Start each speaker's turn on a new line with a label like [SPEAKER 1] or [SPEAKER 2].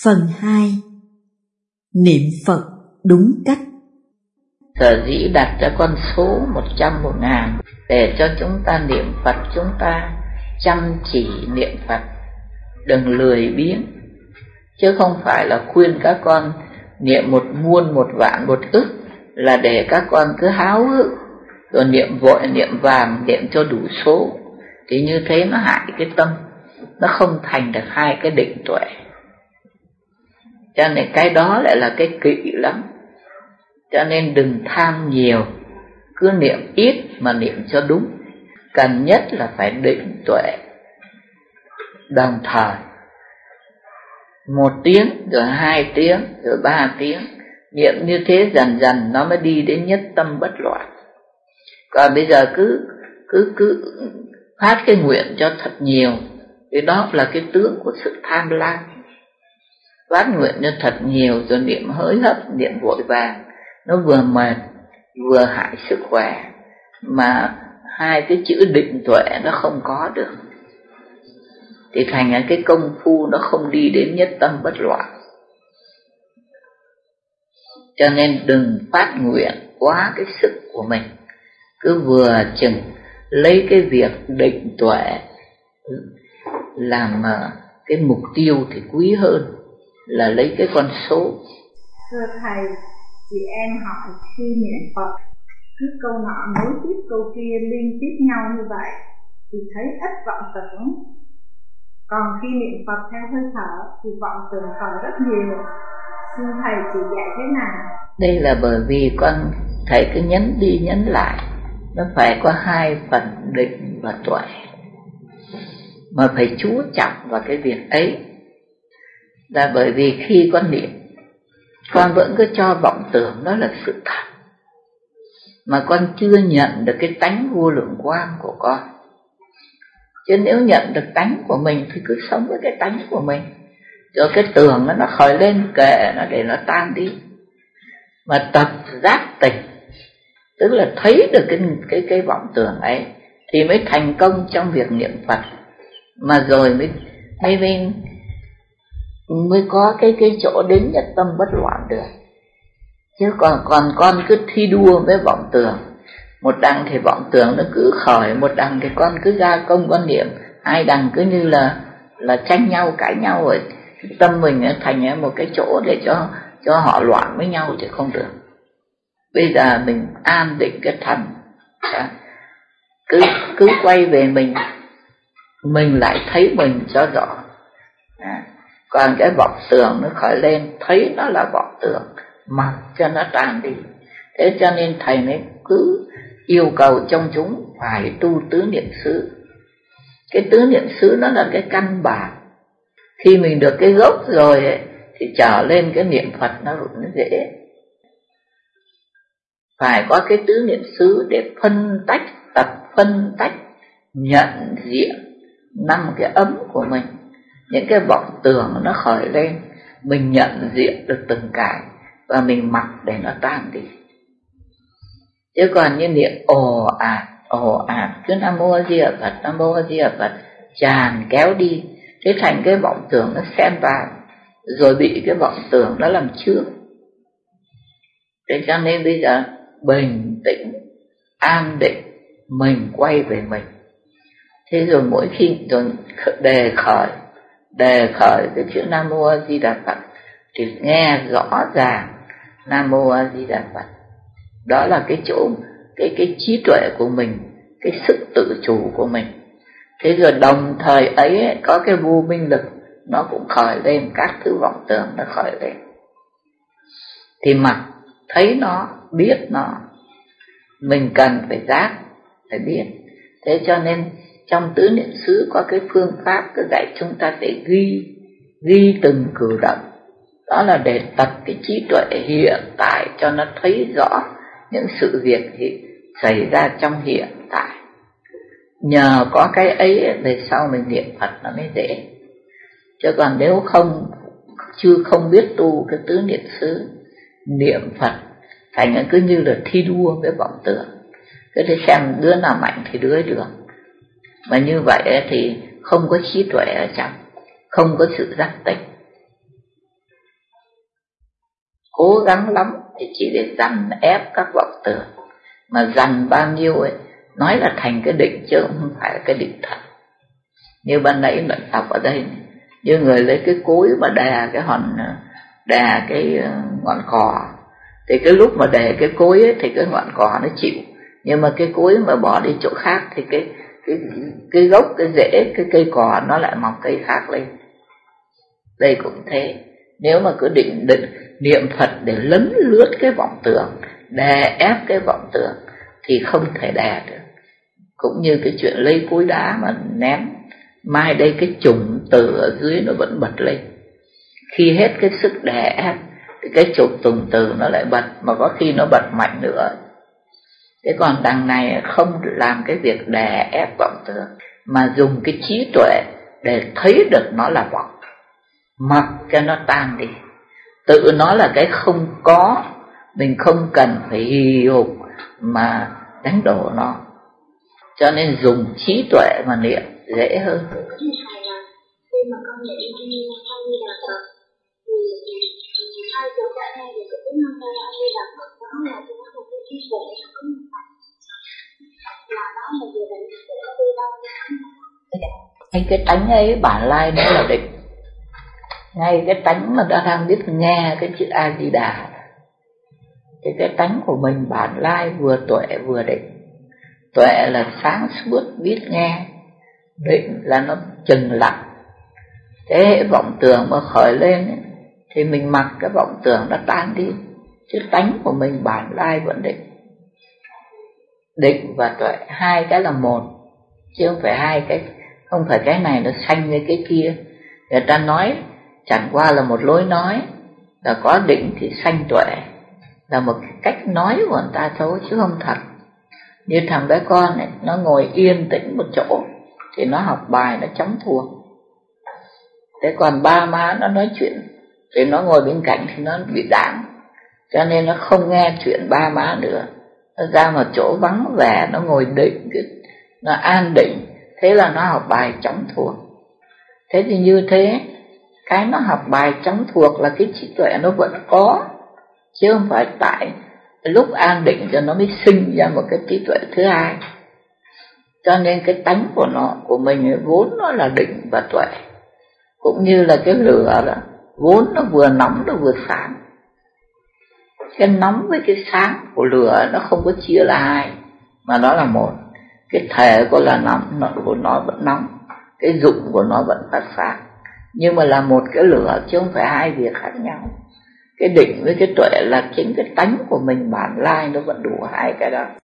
[SPEAKER 1] Phần 2. Niệm Phật đúng cách.
[SPEAKER 2] Sở dĩ đặt ra con số 100 1000 để cho chúng ta niệm Phật, chúng ta chăm chỉ niệm Phật, đừng lười biếng, chứ không phải là khuyên các con niệm 1 muôn 1 vạn 1 ức là để các con cứ háo hức rồi niệm vội niệm vàng, niệm cho đủ số. Thì như thế nó hại cái tâm, nó không thành được hai cái định tuệ. Cho nên cái đó lại là cái kỵ lắm. Cho nên đừng tham nhiều, cứ niệm ít mà niệm cho đúng. Cần nhất là phải định tuệ đồng thời, 1 tiếng rồi 2 tiếng rồi 3 tiếng. Niệm như thế dần dần nó mới đi đến nhất tâm bất loạn. Còn bây giờ cứ phát cái nguyện cho thật nhiều, thì đó là cái tướng của sự tham lam. Phát nguyện cho thật nhiều rồi niệm hối hấp, niệm vội vàng, nó vừa mệt vừa hại sức khỏe, mà hai cái chữ định tuệ nó không có được, thì thành ra cái công phu nó không đi đến nhất tâm bất loạn. Cho nên đừng phát nguyện quá cái sức của mình, cứ vừa chừng lấy cái việc định tuệ làm cái mục tiêu thì quý hơn là lấy cái con số.
[SPEAKER 3] Thưa thầy, chị em hỏi khi niệm Phật cứ câu nọ nối tiếp câu kia liên tiếp nhau như vậy thì thấy ít vọng tưởng, còn khi niệm Phật theo hơi thở thì vọng tưởng còn rất nhiều. Xin thầy chỉ dạy thế nào?
[SPEAKER 2] Đây là bởi vì con thầy cứ nhấn đi nhấn lại, nó phải có 2 phần định và tuệ, mà phải chú trọng vào cái việc ấy. Là bởi vì khi con niệm, con vẫn cứ cho vọng tưởng đó là sự thật, mà con chưa nhận được cái tánh vô lượng quang của con. Chứ nếu nhận được tánh của mình thì cứ sống với cái tánh của mình, rồi cái tưởng nó khởi lên kệ nó để nó tan đi. Mà tập giác tỉnh, tức là thấy được cái vọng tưởng ấy thì mới thành công trong việc niệm Phật, mà rồi mới có cái chỗ đến nhất tâm bất loạn được. Chứ còn con cứ thi đua với vọng tưởng, một đằng thì vọng tưởng nó cứ khởi, một đằng thì con cứ gia công con niệm, hai đằng cứ như là tranh nhau cãi nhau rồi tâm mình thành một cái chỗ để cho họ loạn với nhau thì không được. Bây giờ mình an định cái thần, cứ quay về mình lại thấy mình cho rõ. Còn cái vọng tưởng nó khởi lên, thấy nó là vọng tưởng, mặc cho nó tan đi. Thế cho nên thầy mới cứ yêu cầu trong chúng phải tu tứ niệm xứ. Cái tứ niệm xứ nó là cái căn bản. Khi mình được cái gốc rồi ấy, thì trở lên cái niệm Phật nó dễ. Phải có cái tứ niệm xứ để tập phân tách, nhận diện 5 cái ấm của mình. Những cái vọng tưởng nó khởi lên, mình nhận diện được từng cái và mình mặc để nó tan đi. Chứ còn như niệm ồ ạt cứ Nam Mô A Di Đà Phật, Nam Mô A Di Đà Phật tràn kéo đi, thế thành cái vọng tưởng nó xen vào, rồi bị cái vọng tưởng nó làm chướng. Thế cho nên bây giờ bình tĩnh, an định, mình quay về mình. Thế rồi mỗi khi rồi đề khởi cái chữ Nam Mô A Di Đà Phật thì nghe rõ ràng Nam Mô A Di Đà Phật. Đó là cái chỗ cái trí tuệ của mình, cái sự tự chủ của mình. Thế rồi đồng thời ấy có cái vô minh lực nó cũng khởi lên, các thứ vọng tưởng nó khởi lên. Thì mặc thấy nó, biết nó, mình cần phải giác, phải biết. Thế cho nên trong tứ niệm xứ có cái phương pháp cứ dạy chúng ta để ghi từng cử động. Đó là để tập cái trí tuệ hiện tại cho nó thấy rõ những sự việc xảy ra trong hiện tại. Nhờ có cái ấy về sau mình niệm Phật nó mới dễ. Chứ còn nếu không biết tu cái tứ niệm xứ, niệm Phật thành cứ như là thi đua với vọng tưởng, cứ để xem đứa nào mạnh thì đứa ấy được. Mà như vậy thì không có trí tuệ ở trong, không có sự giác tỉnh. cố gắng lắm thì chỉ để dằn ép các vọng tưởng, mà dằn bao nhiêu ấy nói là thành cái định chứ không phải là cái định thật. Như ban nãy mình đọc ở đây, như người lấy cái cối mà đè cái ngọn cò, thì cái lúc mà đè cái cối ấy, thì cái ngọn cò nó chịu, nhưng mà cái cối mà bỏ đi chỗ khác thì cái gốc, cái rễ, cái cây cò nó lại mọc cây khác lên. Đây cũng thế, nếu mà cứ định niệm Phật để lấn lướt cái vọng tưởng, đè ép cái vọng tưởng thì không thể đè được. Cũng như cái chuyện lấy cối đá mà ném, mai đây cái chủng tử ở dưới nó vẫn bật lên. Khi hết cái sức đè ép thì cái chủng tử nó lại bật, mà có khi nó bật mạnh nữa. Thế còn đằng này không làm cái việc đè ép vọng tưởng, mà dùng cái trí tuệ để thấy được nó là vọng, mặc cho nó tan đi. Tự nó là cái không có, mình không cần phải hì hục mà đánh đổ nó. Cho nên dùng trí tuệ mà niệm dễ hơn.
[SPEAKER 4] Khi mà con niệm A Di Đà Phật thì hai chỗ cả hai đều có tiếng A Di Đà Phật, đó là một cái trí tuệ nó có một là đó là vừa định để nó đi đâu ra.
[SPEAKER 2] Cái tánh ấy bản lai đó là định. Ngay cái tánh mà đã đang biết nghe cái chữ A Di Đà thì cái tánh của mình bản lai vừa tuệ vừa định. Tuệ là sáng suốt biết nghe, định là nó chừng lặng. Thế hệ vọng tưởng mà khởi lên ấy, thì mình mặc cái vọng tưởng nó tan đi, chứ tánh của mình bản lai vẫn định. Định và tuệ hai cái là một, chứ không phải hai cái, không phải cái này nó sanh với cái kia. Người ta nói chẳng qua là một lối nói, là có định thì sanh tuệ, là một cái cách nói của người ta thôi chứ không thật. Như thằng bé con ấy, nó ngồi yên tĩnh một chỗ thì nó học bài nó chấm thuộc. Thế còn ba má nó nói chuyện thì nó ngồi bên cạnh thì nó bị đãng, cho nên nó không nghe chuyện ba má nữa. Nó ra một chỗ vắng vẻ, nó ngồi định, nó an định, thế là nó học bài chấm thuộc. Thế thì như thế, cái nó học bài chấm thuộc là cái trí tuệ nó vẫn có, chứ không phải tại lúc an định cho nó mới sinh ra một cái trí tuệ thứ hai. Cho nên cái tánh của nó, của mình vốn nó là định và tuệ. Cũng như là cái lửa đó, vốn nó vừa nóng nó vừa sáng. Cái nóng với cái sáng của lửa nó không có chia là hai, mà nó là một. Cái thể của là nóng của nó vẫn nóng, cái dụng của nó vẫn phát sáng, nhưng mà là một cái lửa chứ không phải hai việc khác nhau. Cái định với cái tuệ là chính cái tánh của mình bản lai nó vẫn đủ hai cái đó.